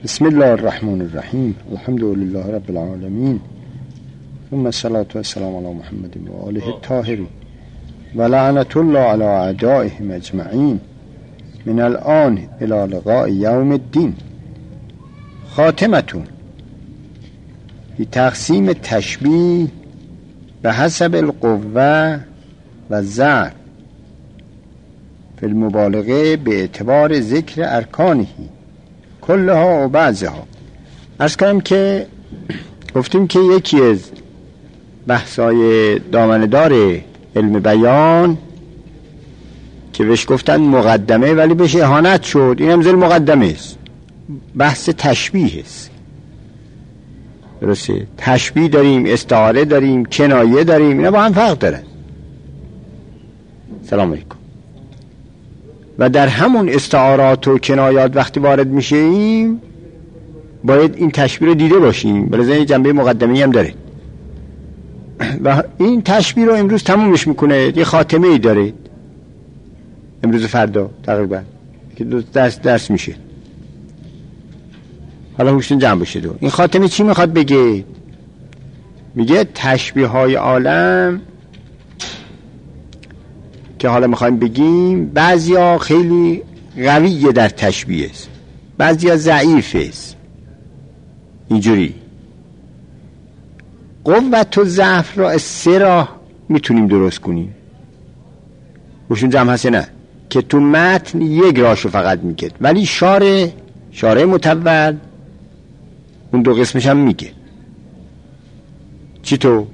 بسم الله الرحمن الرحیم. الحمد لله رب العالمین، ثم الصلاة والسلام علی محمد و آله الطاهرین و لعنت الله علی اعدائهم اجمعین من الان الی لقاء یوم الدین. خاتمتون بی تقسیم تشبیه به حسب القوه و ضعف فی المبالغه به اعتبار ذکر ارکانه کلها و بعضها. عرض کنم که گفتیم که یکی از بحثای دامنه‌دار علم بیان که بهش گفتن مقدمه ولی بهش اهانت شد، این هم زیر مقدمه است، بحث تشبیه است. درسته؟ تشبیه داریم، استعاره داریم، کنایه داریم، اینا با هم فرق دارن. سلام علیکم. و در همون استعارات و کنایات وقتی وارد میشیم باید این تشبیه رو دیده باشیم، بلکه جنبه مقدمه‌ای هم داره و این تشبیه رو امروز تمومش میکنه، یه خاتمه ای داره امروز فردا تقریبا که درس میشه. حالا هوشتون جمع بشه. دو این خاتمه چی میخواد بگه؟ میگه تشبیه های عالم که حالا میخوایم بگیم بعضیا خیلی قویه در تشبیه است، بعضیا ضعیف است. اینجوری قوت و ضعف را از سه راه میتونیم درست کنیم. روشون جمع هست نه؟ که تو متن یک راهشو فقط میگه، ولی شارع متول اون دو قسمش هم میگه. چی تو؟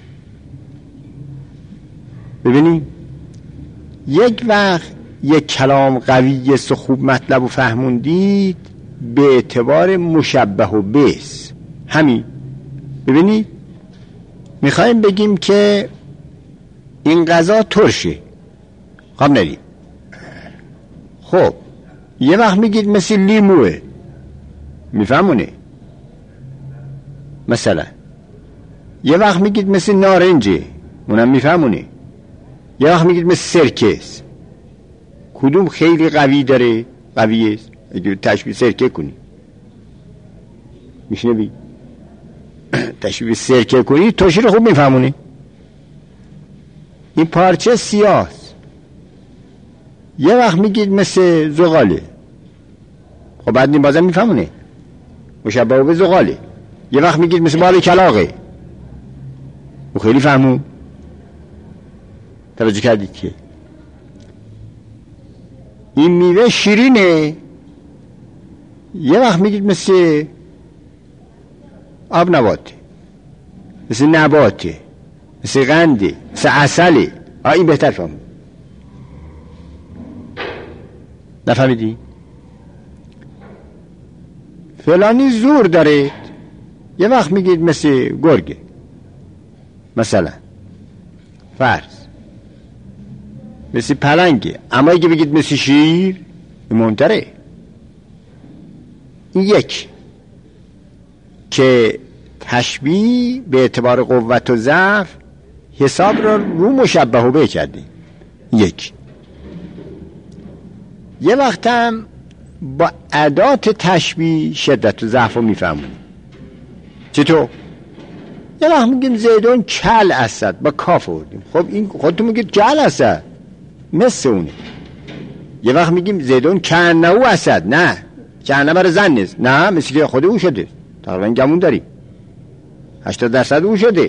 ببینیم یک وقت یک کلام قوی است و خوب مطلب و فهموندید به اعتبار مشبه و بس. همین ببینید میخوایم بگیم که این غذا ترشه، خب نریم. خب یه وقت میگید مثل لیموه، میفهمونه مثلا. یه وقت میگید مثل نارنجه، اونم میفهمونه. یه وقت میگید مثل سرکه است. کدوم خیلی قوی داره؟ قوی است. اگه تشبیه سرکه کنی میشنوی، تشبیه سرکه کنی ترشی رو خوب میفهمونی. این پارچه سیاه است. یه وقت میگید مثل زغاله، خب بعد این بازم میفهمونه مشبه به زغاله. یه وقت میگید مثل بال کلاغه، و خیلی فهمون. توجه کردید که این میوه شیرینه، یه وقت میگید مثل آب نباته، مثل نباته، مثل قنده، مثل عسله. این بهتر فهمون. نفهمیدی؟ فلانی زور داره، یه وقت میگید مثل گرگه مثلا، فرض مثل پلنگه. اما اگه بگید مثل شیر مهمتره. این یک که تشبیه به اعتبار قوت و ضعف حساب رو مشبه و به کردیم. یک یه وقت هم با ادات تشبیه شدت و ضعف رو میفهمونیم. چطور؟ یه وقت میگیم زیدون کل اسد، با کاف آوردیم. خب این خودتون میگید کل اسد مثل اونه. یه وقت میگیم زیدون کنه او اسد، نه کنه برای زن نیست، نه مثل خود او شده. تقریبا گمون داریم 80% او شده.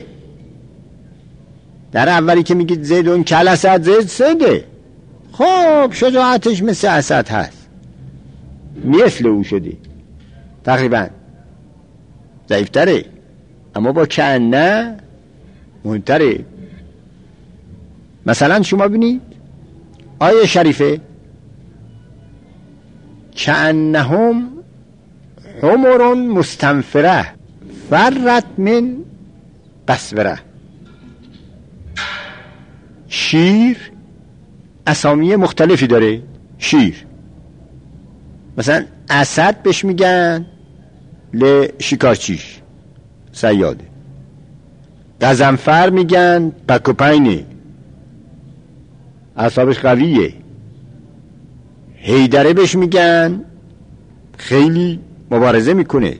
در اولی که میگید زیدون کل اسد، زید سده، خب شجاعتش مثل اسد هست، مثل او شده، تقریبا ضعیفتره، اما با کنه مهمتره. مثلا شما ببینید آیه شریفه کأنهم حمر مستنفره فرت من قسوره. شیر اسامی مختلفی داره. شیر مثلا اسد بهش میگن شکارچیش صیاده، غضنفر میگن پکوپینه اعصابش قویه، حیدره بهش میگن خیلی مبارزه میکنه،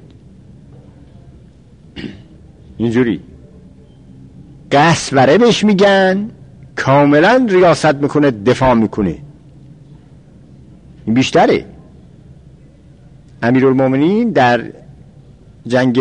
اینجوری قسوره بهش میگن، کاملا ریاست میکنه، دفاع میکنه. این بیشتره. امیرالمومنین در جنگ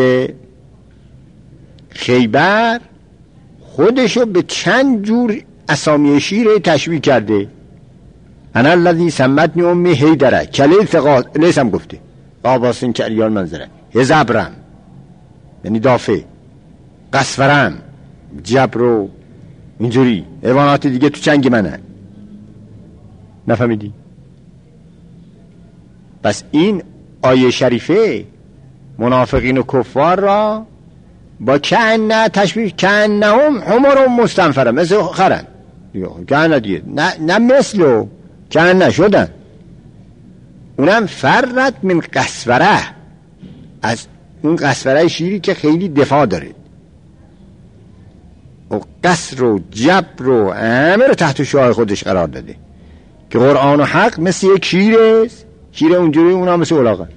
خیبر خودشو به چند جور اسامی شیر تشبیه کرده. انا الذی سمتنی امی حیدره کلیل ثقات لیسم گفته قاباسین که اریال منظره هزبرم یعنی دافع، قسورم، جبرو، اینجوری حیوانات دیگه تو چنگ منه. نفهمیدی؟ پس این آیه شریفه منافقین و کفار را با کأن تشبیه، کأنهم حمر مستنفره، مثل خرن کأن دیگه، نه مثلو کأن شدن. اونم فرت من قسوره، از اون قسوره شیری که خیلی دفاع داره و قصر و جبر و همه رو تحت شعار خودش قرار داده که قرآن و حق مثل یک شیره، شیر اونجوری، اونا مثل اولاغه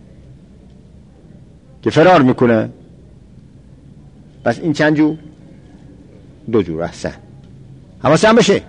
که فرار میکنه. پس این چند جور؟ دو جور. احسن، حواسم بشه.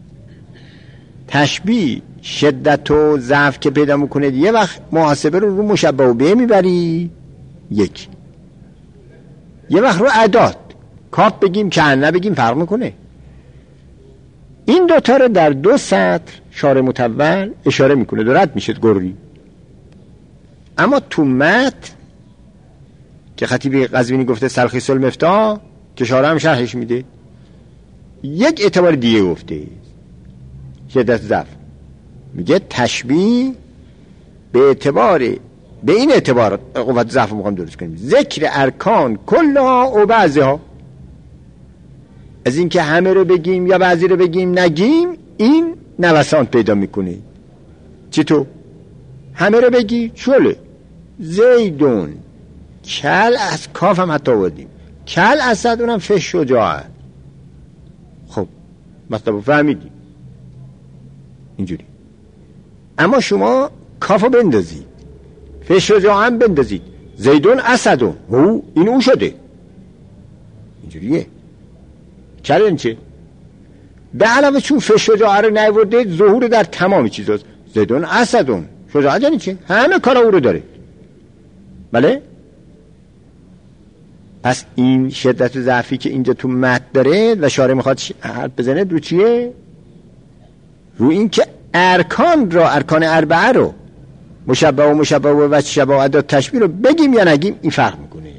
تشبیه شدت و ضعف که پیدا میکنه یه وقت محاسبه رو مشبه به میبری، یک، یه وقت رو اعداد کاف بگیم که نه بگیم فرق میکنه. این دوتا رو در 2 سطر شارح مطول اشاره میکنه، دو رد میشه گروری. اما تو متن که خطیب قزوینی گفته سلخیص المفتاح که شارح هم شرحش میده، یک اعتبار دیگه گفته شدت ضعف، میگه تشبیه به اعتبار، به این اعتبار قوت ضعف رو میخوام درست کنیم، ذکر ارکان کلها و بعضها، از این که همه رو بگیم یا بعضی رو بگیم نگیم، این نوسان پیدا میکنه. چطور؟ همه رو بگی شله زیدون کل از کاف هم حتی بودیم کل اسد، اونم فش شجاعه. خب مطلب فهمیدیم اینجوری. اما شما کافو بندازید، فش شجاعه هم بندازید، زیدون اسدون، او این او شده، اینجوریه. کلن چه؟ به علاوه چون فش شجاعه رو نیورده، ظهور در تمام چیز هست. زیدون اسدون، شجاعه یعنی چه؟ همه کارا او رو داره. بله؟ پس این شدت و ضعفی که اینجا تو متن داره و شارح میخواد حرف بزنه رو چیه؟ رو این که ارکان را، ارکان اربعه رو، مشبه و مشبه و وجه شبه و ادات تشبیه رو بگیم یا نگیم، این فرق میکنه.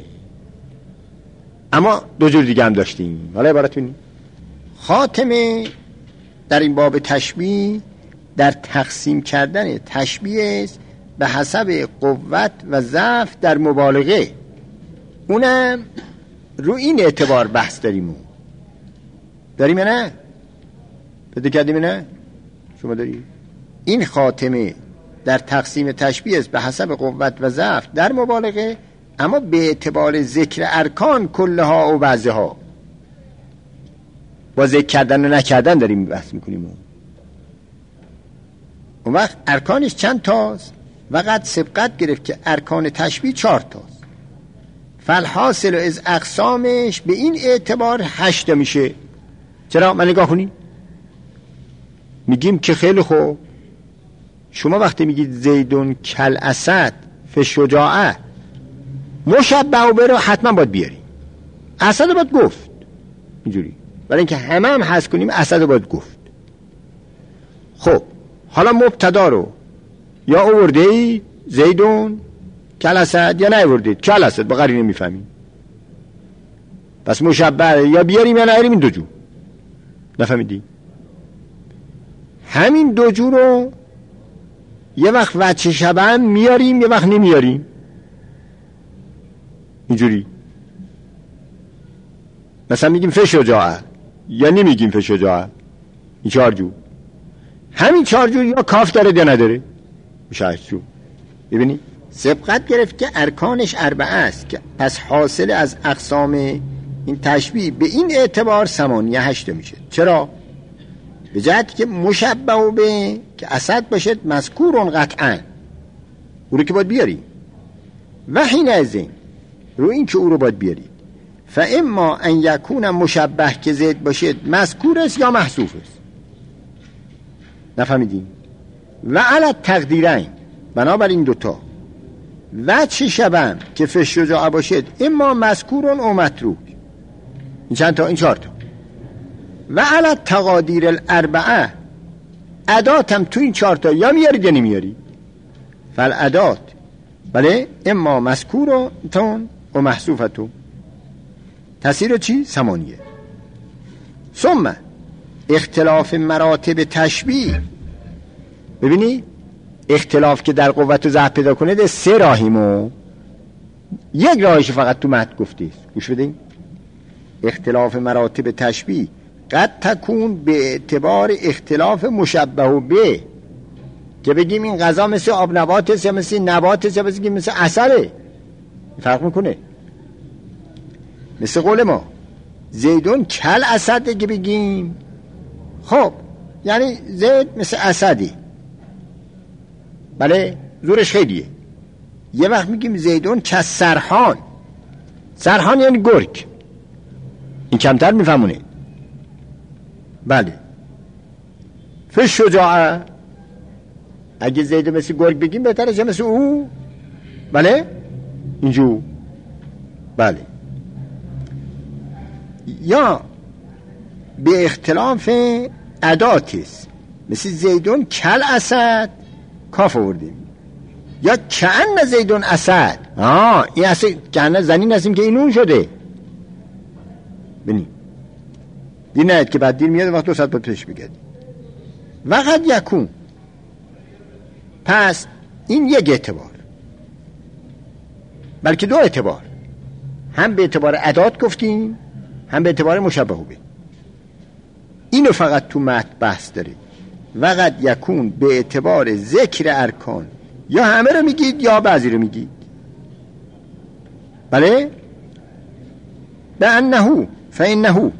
اما دو جور دیگه هم داشتیم. حالا عبارت بینیم. خاتمه در این باب تشبیه در تقسیم کردن تشبیه است به حسب قوت و ضعف در مبالغه. اونم رو این اعتبار بحث داریم یا نه؟ بده کردیم نه؟ شما داری؟ این خاتمه در تقسیم تشبیه است به حسب قوت و ضعف در مبالغه، اما به اعتبار ذکر ارکان کلها و بعضها، با ذکر کردن و نکردن داریم بحث میکنیم. اون وقت ارکانش چند تاست؟ وقت سبقت گرفت که ارکان تشبیه 4 تاست. فالحاصل از اقسامش به این اعتبار 8 میشه. چرا؟ من نگاه کنید، میگیم که خیلی خوب، شما وقتی میگید زیدون کل اسد فشجاعه، مشبه و برو حتما باید بیاری، اسد باید گفت اینجوری، ولی اینکه همه هم حذف کنیم اسد باید گفت. خب حالا مبتدا رو یا آورده ای زیدون کل اسد یا نیاوردید کل اسد، با قرینه میفهمیم. پس مشبه یا بیاریم یا نیاریم، این دو جو. نفهمیدی؟ همین دو جو رو یه وقت وجه شبه هم میاریم، یه وقت نمیاریم، اینجوری. مثلا میگیم فشجاعه یا نمیگیم فشجاعه. این 4 جو. همین 4 جو یا کاف داره یا نداره، میشه 8 جو. ببینی سبقت گرفت که ارکانش 4 است، که پس حاصل از اقسام این تشبیه به این اعتبار 8 میشه. چرا؟ به جهتی که مشبه و به که اسد باشد مذکورون قطعا، او رو که باید بیاری. و حین از این رو این که او رو باید بیارید فاما ان یکون مشبه که زید باشد مذکور است یا محذوف است. نفهمیدیم؟ و علی تقدیرین بنابراین دوتا وجه شبه که فی الشجاعه باشد اما مذکورون او متروک. این چند تا؟ این 4 تا. و علی تقادیر الاربعه اداتم تو این 4 تا یا میارید یا نمیارید. فالادات بله اما مذکورتون و محذوفتون. تفسیر چی؟ 8. ثم اختلاف مراتب تشبیه. ببینی اختلاف که در قوت و ضعف پیدا کنه 3 راهیمو، یک راهش فقط تو متن گفتید. گوش بدین. اختلاف مراتب تشبیه قد تکون به اعتبار اختلاف مشبه به، که بگیم این غذا مثل آب نبات یا مثل نبات یا مثل عسله. فرق میکنه. مثل قول ما زیدون کل اسده که بگیم خب یعنی زید مثل اسدی، بله زورش خیلیه. یه وقت میگیم زیدون که سرحان. سرحان یعنی گرگ، این کمتر میفهمونه. بله فی شجاعه اگه زید مثل گرگ بگیم بهتره چه مثل او. بله اینجور. بله یا به اختلاف اداتیست مثل زیدون کل اسد کاف آوردیم، یا کأن زیدون اسد. این اصلا کأن زنین هستیم که اینون شده. ببین دیر نهید که بعد دیر میاد وقت 200 با پیش بگردیم. وقت یکون. پس این یک اعتبار، بلکه 2 اعتبار، هم به اعتبار ادات گفتیم هم به اعتبار مشبه به. اینو فقط تو متن بحث داره. وقت یکون به اعتبار ذکر ارکان، یا همه رو میگید یا بعضی رو میگید. بله به انهو فانهو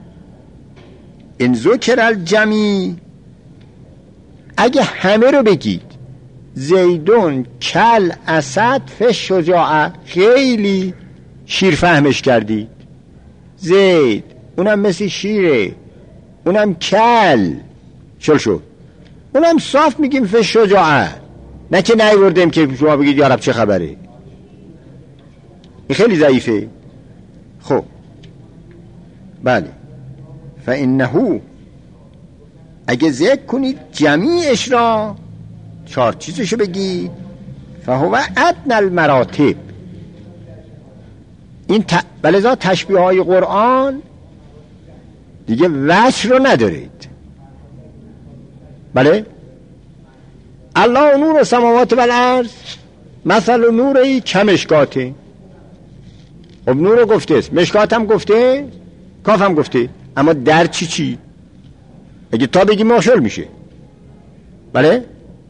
ان ذکر الجمی، اگه همه رو بگید زیدون کل اسد فی شجاعه، خیلی شیر فهمش کردید. زید اونم مثل شیره، اونم کل شد، اونم صاف میگیم فی شجاعه، نه که نیوردیم که شما بگید یا رب چه خبره. این خیلی ضعیفه. خب بله فانهو اگه ذکر کنید جمیعش را 4 چیزشو بگید فهو ادنی المراتب. این بلذا تشبیه های قرآن دیگه وجه رو ندارید. بله الله نور السماوات و الارض مثل نوری کمشکاته. خب نور رو گفته است، مشکات هم گفته، کاف هم گفته، اما در چی؟ اگه تا بگی ماشل میشه. بله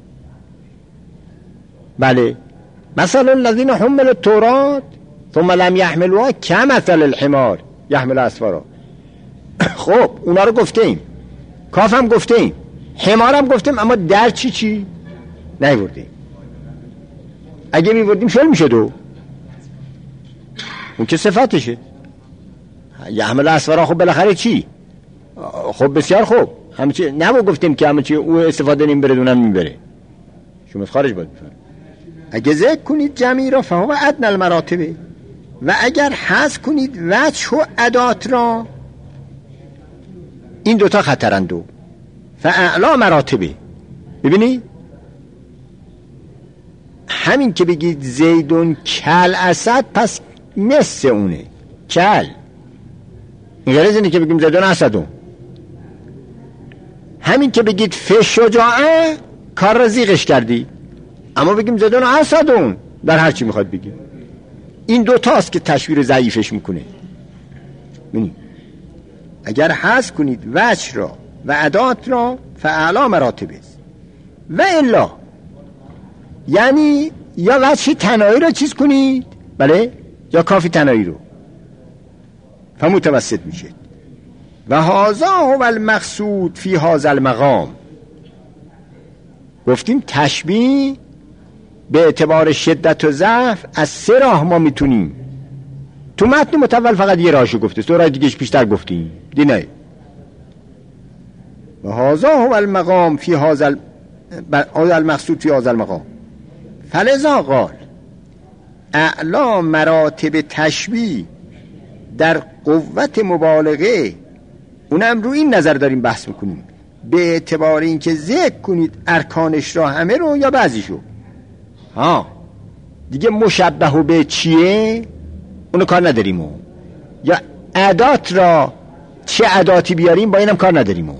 بله مثل الذین حملوا التوراة ثم لم يحملوها كمثل الحمار يحمل اسفارا. خب اونا رو گفتیم، کاف هم گفتیم، حمار هم گفتیم، اما در چی نیوردیم. اگه میوردیم شل میشه 2. اون که صفتشه. یحمل اسفارا خب بالاخره چی؟ خب بسیار خوب، همه چی نمو گفتیم که همه چی او استفاده نیم بره دونم میبره. شما خارج باید بفرم. اگه ذکر کنید جمعی را فهو ادنی المراتب، و اگر حذف کنید وجه و ادات را، این 2 تا خطرندو. فاعلا مراتبه. ببینی همین که بگید زیدون کل اسد پس مثل اونه کل، این غیر از اینه که بگیم زیدون اسدون. همین که بگید فی شجاعه کار را زیغش کردی، اما بگیم زیدون اسدون در هر چی میخواد بگیم. این 2 تاست که تشبیه ضعیفش میکنه. ببینید اگر حذف کنید وجه را و ادات را فاعلا مراتب است، و الا یعنی یا وجه تنایی را چیز کنید، بله، یا کافی تنایی رو، فمتوسط میشه. و هذا هو المقصود فی هذا المقام. گفتیم تشبیه به اعتبار شدت و ضعف از 3 راه ما میتونیم. تو متن متول فقط یه راهشو گفته، 2 راه دیگهش بیشتر گفتیم دینه. و هذا هو المقام فی هذا المقصود فی هذا المقام. فلذا قال اعلا مراتب تشبیه در قوت مبالغه، اونم رو این نظر داریم بحث میکنیم، به اعتبار این که ذکر کنید ارکانش را همه رو یا بعضیشو. دیگه مشبه و به چیه اونو کار نداریم یا ادات را چه اداتی بیاریم با اینم کار نداریم.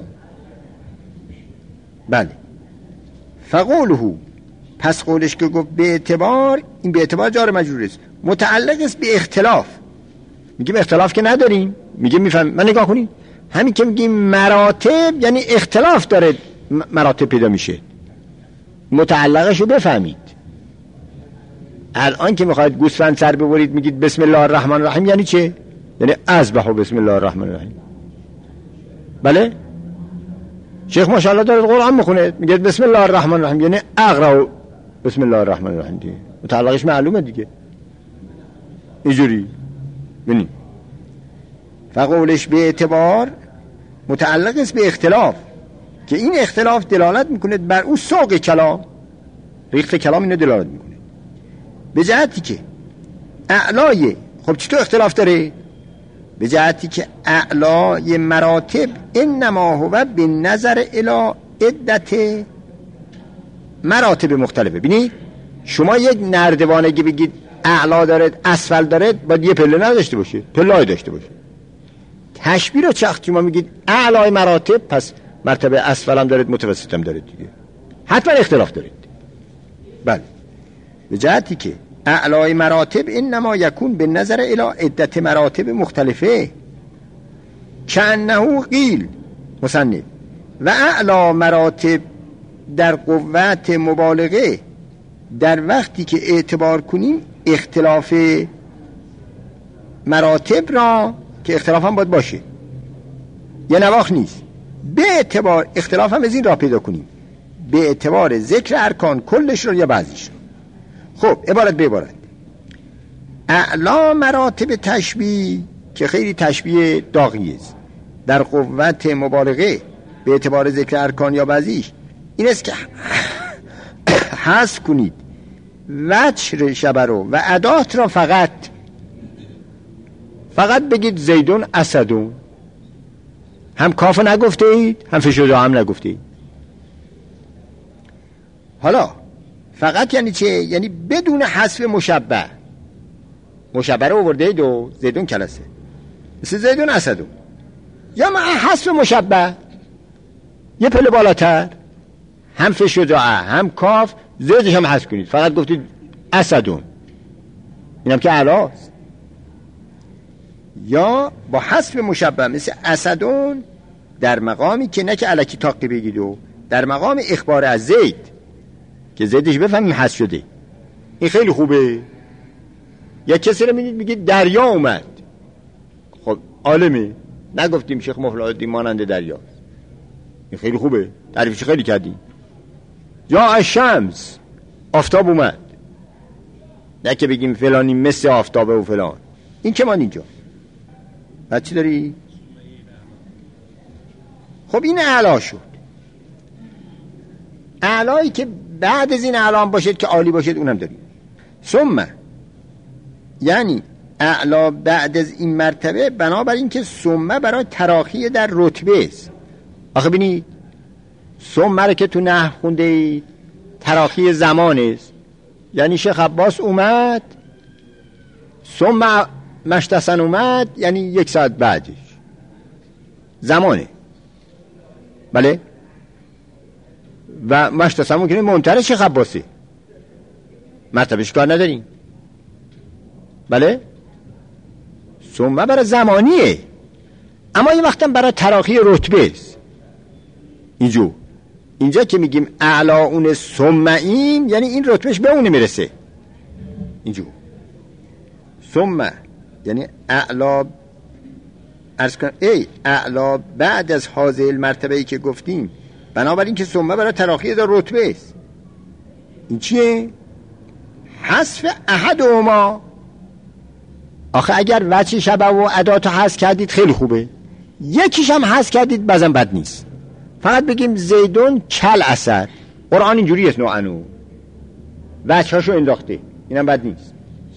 بله. فقوله، پس قولش که گفت به اعتبار، این به اعتبار جار مجرور است، متعلق است به اختلاف. میگیم اختلاف که نداریم، میگیم میفهم. من نگاه کنید، همین که میگیم مراتب یعنی اختلاف داره، مراتب پیدا میشه، متعلقش رو بفهمید. الان که میخواید گوسفند سر ببرید میگید بسم الله الرحمن الرحیم، یعنی چه؟ یعنی اذبحوا بسم الله الرحمن الرحیم. بله؟ شیخ ماشاءالله داره قرآن میخونه میگه بسم الله الرحمن الرحیم، یعنی اقرأ بسم الله الرحمن الرحیم دیگه، متعلقش معلومه دیگه. اینجوری ببینید فقولش به اعتبار متعلق است به اختلاف، که این اختلاف دلالت میکنه بر اون سوق کلام، ریخت کلام اینو دلالت میکنه. به جهتی که اعلای، خب چطور اختلاف داره؟ به جهتی که اعلای مراتب انما هو به نظر الی عدت مراتب مختلفه. ببینید شما یک نردبانگی بگید اعلا داره اسفل داره، باید یه پله نداشته باشه، پله‌ای داشته باشه. تشبیه رو چختی ما میگید اعلای مراتب، پس مرتبه اسفل هم دارید، متوسط هم دارید دیگه، حتما اختلاف دارید. بله. به جهتی که اعلای مراتب انما یکون به نظر الی عدت مراتب مختلفه، کأنه قیل مصنف و اعلا مراتب در قوت مبالغه، در وقتی که اعتبار کنیم اختلاف مراتب را، که اختلاف هم باید باشه، یه نواخ نیست، به اعتبار اختلاف هم از این را پیدا کنیم، به اعتبار ذکر ارکان کلش رو یا بعضیش رو. خب عبارت به عبارت، اعلا مراتب تشبیه که خیلی تشبیه داغی است، در قوت مبالغه به اعتبار ذکر ارکان یا بعضیش، این است که حذف کنید وجه شبه رو و ادات را، فقط بگید زیدون اسدون، هم کافو نگفته اید هم فشودا هم نگفته اید. حالا فقط یعنی چه؟ یعنی بدون حذف مشبه. مشبه رو آورده اید و زیدون کلسه، مثل زیدون اسدون، یا مع حذف مشبه یه پله بالاتر، هم فشودا هم کاف، زیدش هم حذف کنید، فقط گفتید اسدون، اینم که علاست. یا با حذف مشبه مثل اسدون، در مقامی که نه که الکی تاقی بگید، و در مقام اخبار از زید که زیدش بفهمیم حذف شده. این خیلی خوبه. یا کسی رو میگید دریا اومد، خب عالمه، نگفتیم شیخ مفلح‌الدین مانند دریا، این خیلی خوبه، تعریفش خیلی کردیم. یا الشمس، آفتاب اومد، نه که بگیم فلانی مثل آفتابه و فلان. این که من اینجا بعد چی داری؟ خب این اعلا شد. اعلایی که بعد از این اعلا باشد که عالی باشد اونم داریم. ثم یعنی اعلا بعد از این مرتبه، بنابراین که ثم برای تراخی در رتبه است. آخه بینید ثم رو که تو نحو خونده اید تراخی زمان است، یعنی شیخ عباس اومد، ثم مشتسن اومد، یعنی 1 ساعت بعدش زمانه. بله. و مشتسن ممکنه منتر شیخ عباسه، مرتبهش کار نداریم. بله. ثم برای زمانیه، اما یه وقتم برای تراخی رتبه است. اینجا که میگیم اعلا اون ثم این، یعنی این رتبهش به اون میرسه. اینجا ثم یعنی اعلا، عرض کنم اعلا بعد از هذه المرتبه‌ای که گفتیم، بنابراین که ثم برای تراخی در رتبه است. این چیه؟ حذف احدهما. آخه اگر وجه شبه و ادات رو حذف کردید خیلی خوبه، یکیش هم حذف کردید بازم بد نیست. فقط بگیم زیدون کل اسد. قرآن اینجوری است نوعنو وجه هاشو انداخته، اینم بد نیست.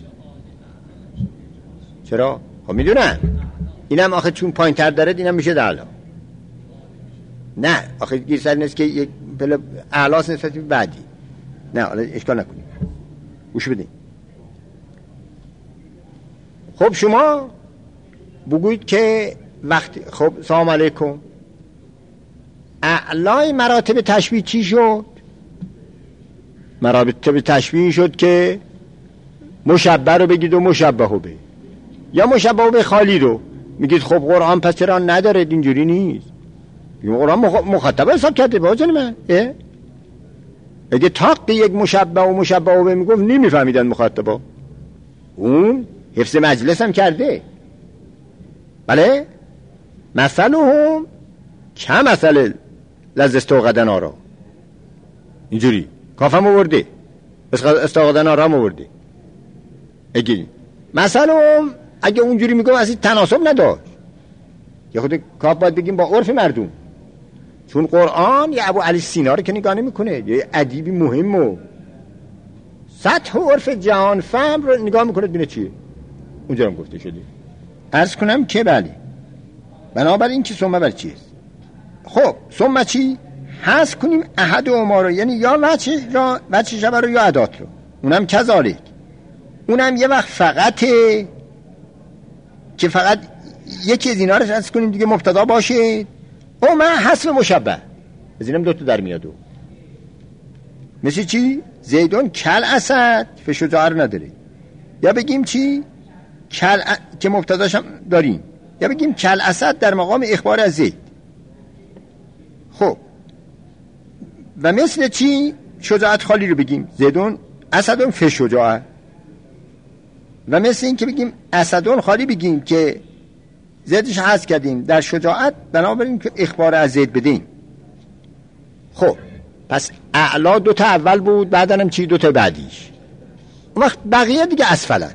چرا؟ خب میدونم اینم آخه چون پایین تر داره اینم میشه دعلا. نه آخه گیر سر نیست که یک پله اعلاس نسبت به بعدی. نه حالا اشکال نکنید، گوش بدین. خب شما بگوید که وقتی خب سلام علیکم اعلای مراتب تشبیه چی شد؟ مراتب تشبیه شد که مشبه رو بگید و مشبه رو به، یا مشبه به خالی رو میگید. خب قرآن پس چرا نداره؟ اینجوری نیست. قرآن مخاطب حساب کرده باجن من. اگه تاق یک مشبه و مشبه به میگفت نمیفهمیدن مخاطبا. اون حفظ مجلس هم کرده. بله مثلهم کمثل الذی استوقد نارا. اینجوری کافم آورده، استوقد نارا هم آورده. مثلهم اگه اونجوری میگم اصلا تناسب نداشت. یه خود کاف باید بگیم با عرف مردم، چون قرآن یه ابو علی سینا رو که نگاه نمیکنه، یه ادیبی مهم و سطح و عرف جهان فهم رو نگاه میکنه ببینه چیه. اونجا هم گفته شده. عرض کنم که بله، بنابراین که ثم بر چیست. خب ثم چی؟ حذف کنیم احد و ما رو، یعنی یا وجه شبه رو یا ادات رو. اونم کذالک، اونم یه وقت فقطه که فقط یکی از اینا رو حذف کنیم دیگه مبتدا باشه. او من حذف مشبه از اینم دوتا در میاد. مثل چی؟ زیدون کل اسد فشجاع رو نداره. یا بگیم چی؟ که مبتداش هم داریم. یا بگیم کل اسد در مقام اخبار از زید. خب و مثل چی؟ شجاعت خالی رو بگیم زیدون اسدون فشجاع. و مثل این که بگیم اسدون خالی بگیم که زیدش حذف کردیم در شجاعت، بنابراین که اخبار از زید بدیم. خب پس اعلا دوتا اول بود، بعدنم چی؟ دوتا بعدیش. اون وقت بقیه دیگه اسفلن.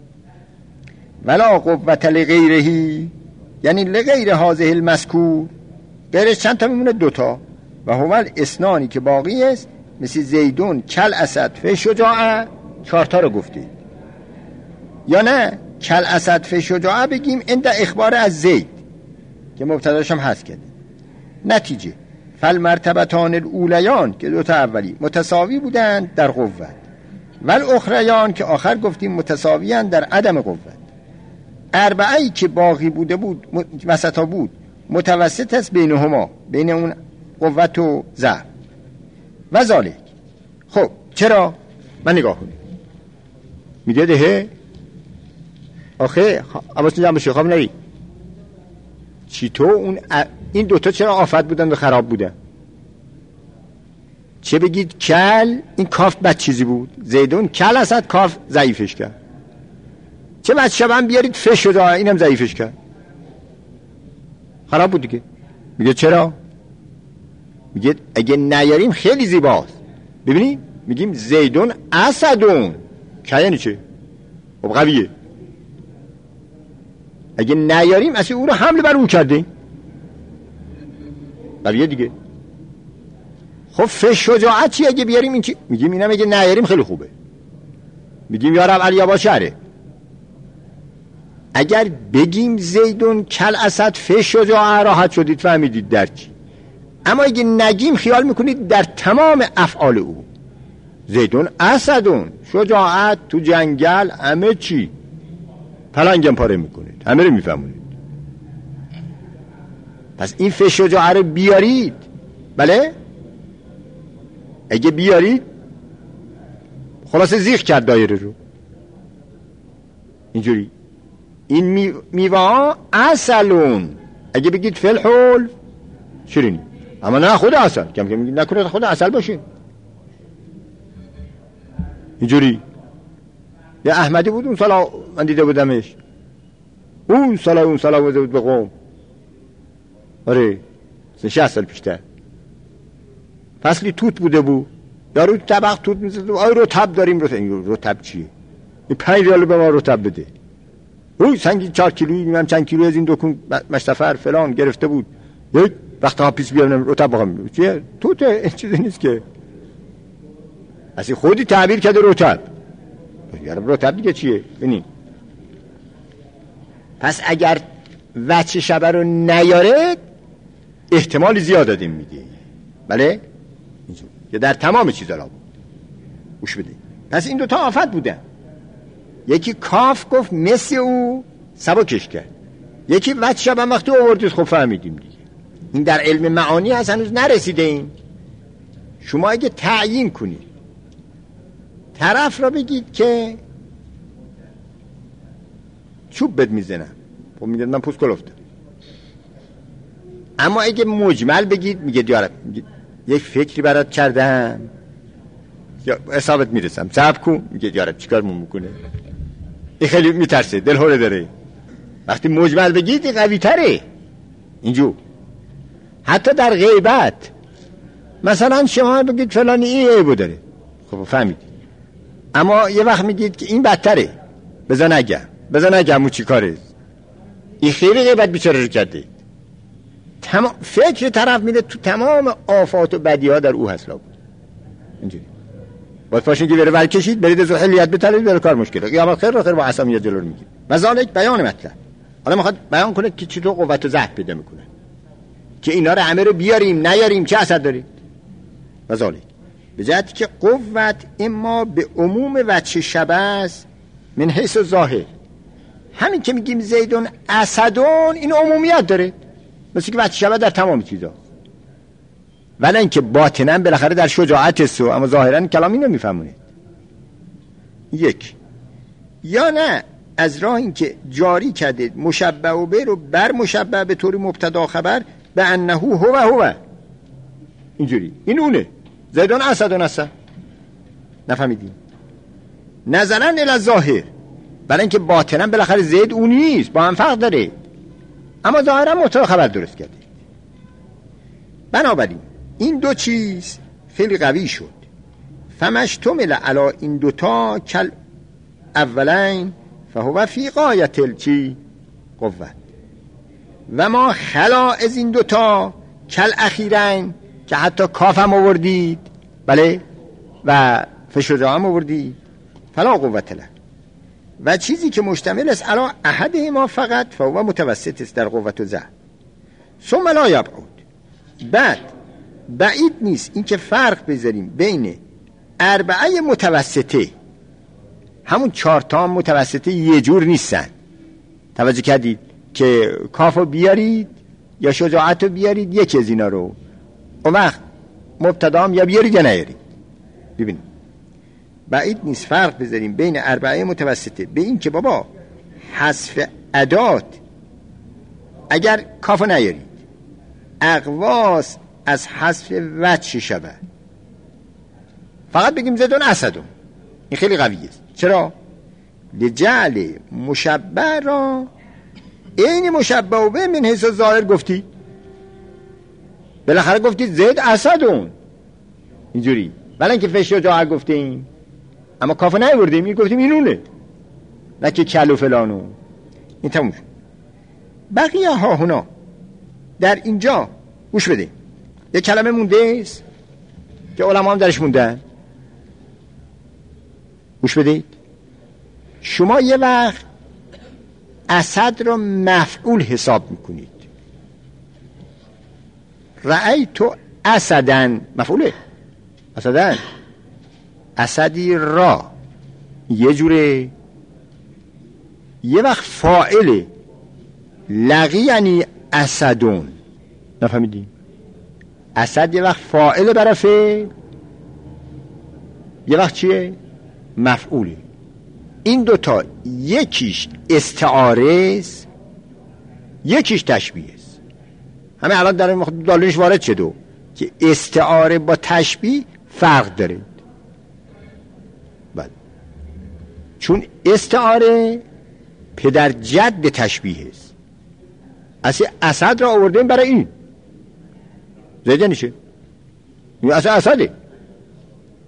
ولا قوت لغیرهی، یعنی لغیر هذه المذکور، غیرش چند تا میمونه؟ دوتا. و هو الاسنانی که باقی است، مثل زیدون کل اسد فی شجاعه، 4 تا رو گفتی. یا نه کل اسد فی شجاعه بگیم عند اخبار از زید که مبتداش هم حذف کرده. نتیجه فالمرتبتان الاولیان که دوتا اولی متساوی بودند در قوت، والاخریان که آخر گفتیم متساویان در عدم قوت. اربعه‌ای که باقی بوده بود وسطا بود، متوسط است بینهما، بین اون قوت و ضعف. و ذالک. خب چرا؟ من نگاه کنید میگه ده آخه حواستون جمع بشه. خب نری چی تو این دوتا چرا آفت بودن و خراب بودن؟ چه بگید کل، این کاف بد چیزی بود، زیدون کل اسد کاف ضعیفش کرد. چه بد شبم بیارید فش شده اینم ضعیفش کرد، خراب بود دیگه. میگه چرا؟ میگه اگه نیاریم خیلی زیباست. ببینید میگیم زیدون اسدون، که یعنی چه؟ خب قویه. اگه نیاریم اصلا او رو حمله بر او کرده، قویه دیگه. خب فش شجاعت چی اگه بیاریم این چی؟ میگیم اینم اگه نیاریم خیلی خوبه. میگیم یارب علی با شهره. اگر بگیم زیدون کل اسد فش شجاعت راحت شدید، فهمیدید در چی. اما اگه نگیم خیال میکنید در تمام افعال او. زیدون اسدون، شجاعت تو جنگل همه چی، پلنگم پاره میکنید، همه رو میفهمونید. پس این فش شجاعت رو بیارید. بله اگه بیارید خلاصه زیخ کرد دایره رو اینجوری. این میوه اصلون، اگه بگید فلحول شیرینی، اما نه خود اصل، کم کم میگید نکنه خود اصل باشه اینجوری. یه احمدی بود اون سالا من دیده بودمش، اون سالا بوده بود به قوم. آره 60 سال پیشتر فصلی توت بوده بود، یارو طبق توت میزد آی رطب داریم. رطب چیه؟ این 5 ریال به ما رطب بده. روی سنگی 4 کیلویی میگم چند کیلو از این دکون مشتفر فلان گرفته بود. یک وقت ها پیس بیارم رطب بخوام چیه؟ توت این چیزی نیست که. اصلا خودی تعبیر کرده رطب. یارو رطب دیگه چیه؟ ببین. پس اگر وجه شبه رو نیاره احتمال زیاد دادیم میگه. بله؟ یا در تمام چیزا را بود. گوش بده. پس این دوتا آفت بودن. یکی کاف گفت مثل او سبکش کرد. یکی وجه شبه وقتی آوردید خب فهمیدیم دیگه. این در علم معانی هست هنوز نرسیده این. شما اگه تعیین کنید طرف را بگید که چوب بد میزنم خب میگه من پوست کلفتم. اما اگه مجمل بگید میگه دیارت یک فکری برات کردم یا حسابت میرسم صبر کن میگه دیارت چیکار میکنه. این خیلی میترسه دلهوره داره. وقتی مجمل بگید این قوی تره. اینجور حتی در غیبت مثلا شما بگید فلانی این عیبو داره خب فهمید. اما یه وقت میگید که این بدتره بزن نگم او چی کاره. این خیلی غیبت بیچاره رو کرده. فکر طرف میره تو تمام آفات و بدی ها در او حسلا بود. اینجوری باید پاشین که بره ورکشید برید از حلیت بتلید بره کار مشکله. قیامت خیر رو خیر با عصامیت جلو رو میگید. مزالک بیان مطلب. حالا میخواد بیان کنه که چطور قوت و ضعف پیدا میکنه که اینا رو همه رو بیاریم نیاریم چه اثر داره. مزالک به جهتی که قوت اما به عموم وجه شبه است من حیث ظاهر. همین که میگیم زیدون اسدون این عمومیت داره مثل که وجه شبه در تمام چیزا. ولی اینکه باطناً بالاخره در شجاعت است اما ظاهراً کلام اینو میفهمونید. یک یا نه از راه اینکه جاری کرده مشبه و به رو بر مشبه به طور مبتدا خبر به انه هو اینجوری این اونه زیدون اسدون اسد. نفهمیدیم نظراً الی ظاهر برای اینکه باطناً بالاخره زید اون نیست با هم فرق داره اما ظاهراً مبتدا خبر درست کرده. بنابراین این دو چیز خیلی قوی شد. فمشتمل علی این دوتا کل اولین فهو فی غایت الچی قوت و ما خلا از این دوتا کل اخیرین که حتی کاف هم آوردید بله و فشرجا هم آوردید فلا قوت له و چیزی که مشتمل است علی احده ما فقط فهو متوسط است در قوت و ضعف. ثم لا یبعد بعد بعید نیست این که فرق بذاریم بین اربعه متوسطه همون 4 تا متوسطه یه جور نیستن. توجه کردید که کافو بیارید یا شجاعتو بیارید یکی از اینا رو اون وقت مبتدام یا بیارید یا نیارید. ببینید بعید نیست فرق بذاریم بین اربعه متوسطه به این که بابا حذف ادات اگر کافو نیارید اقواس از حذف وجه شبه فقط بگیم زدون اسدون این خیلی قویه. چرا؟ لجعل مشبه را این مشبه و به من حیث ظاهر گفتی بالاخره گفتید زید اسدون اینجوری ولی اینکه فشر جا گفتیم اما کافه نیوردیم این گفتیم اینونه نه که کل و فلانو. این تموم شد. بقیه ها هنا در اینجا گوش بده یک کلمه مونده است که علما هم درش موندن. گوش بدید شما یه وقت اسد رو مفعول حساب میکنید. رأیتو اسدن مفعوله اسدن اسدی را یه جوره یه وقت فاعله لقی یعنی اسدون. نفهمیدی؟ اسد یه وقت فاعله برای فعل یه وقت چیه؟ مفعوله. این دوتا یکیش استعاره است یکیش تشبیه است. همه الان در دالونش وارد شده که استعاره با تشبیه فرق داره. بله چون استعاره پدر جد تشبیه است. اصلا اسد را آوردیم برای این زیده نشه این اصلا اسده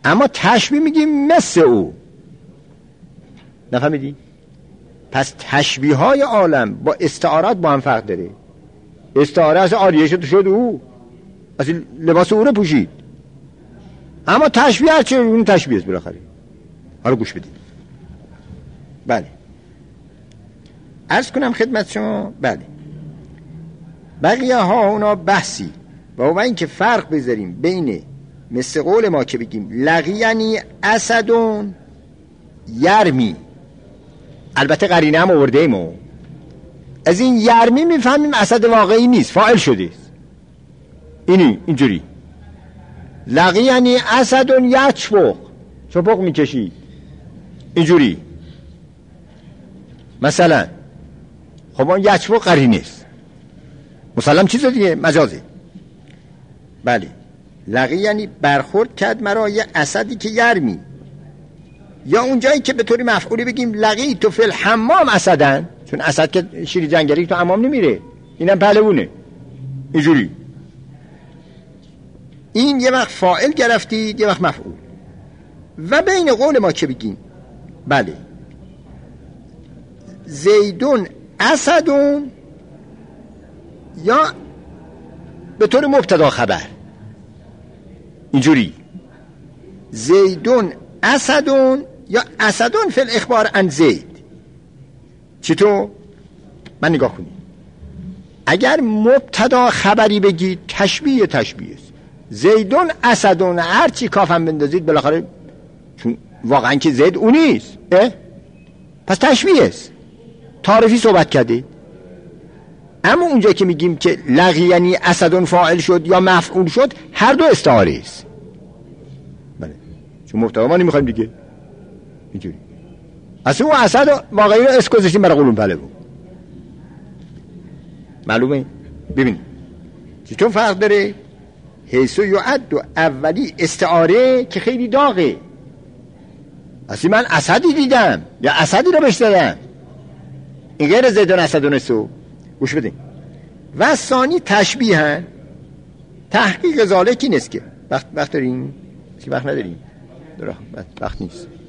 اما تشبیه میگیم مثل او. نفهمیدی؟ پس تشبیه های عالم با استعارات با هم فرق داره. استعاره از آریه شد او، از لباس او رو پوشید، اما تشبیه هرچه اون تشبیه است بالاخره. حالا گوش بدید. بله عرض کنم خدمت شما، بله بقیه ها اونا بحثی و اون این که فرق بذاریم بین مثل قول ما که بگیم لقی یعنی اسدون یرمی، البته قرینه هم آورده ایم، از این یرمی میفهمیم اسد واقعی نیست، فاعل شده است. اینجوری لقی یعنی اسدون یچبق، چپق میکشید اینجوری مثلا. خب اون یچبق قرینه است، مسلم چیز دیگه مجازه. بله لقی یعنی برخورد کرد مرا یه اسدی که یرمی، یا اونجایی که به طوری مفعولی بگیم لقی تو فی الحمام اسدن، چون اسد که شیر جنگلی تو حمام نمیره، اینم پهلوونه اینجوری. این یه وقت فاعل گرفتید یه وقت مفعول. و بین قول ما که بگیم بله زیدون اسدون، یا به طور مبتدا خبر اینجوری زیدون اسدون یا اسدون فی الاخبار عن زید. چطور؟ من نگاه کنید، اگر مبتدا خبری بگید تشبیه است. زیدون اسدون هرچی کافم بندازید بالاخره، چون واقعا که زید اون نیست، پس تشبیه است، تعریفی صحبت کردید. اما اونجا که میگیم که لقی یعنی اسدون فاعل شد یا مفعول شد، هر دو استعاره است. بله چون مبتدا ما نمیخوایم دیگه اینجوری. اصلا اون اسد واقعی رو اسکوزشیم برای قولون پله بود. معلومه؟ ببین چطور فرق داره. حیثو یعد اولی استعاره که خیلی داغه، اصلا من اسدی دیدم یا اسدی رو بشنیدم، این غیر زیدون اسدون سو. گوش بدین. و ثانی تشبیه هن. تحقیق ذالکی نیست که وقت داریم؟ وقت نداریم؟ وقت نیست.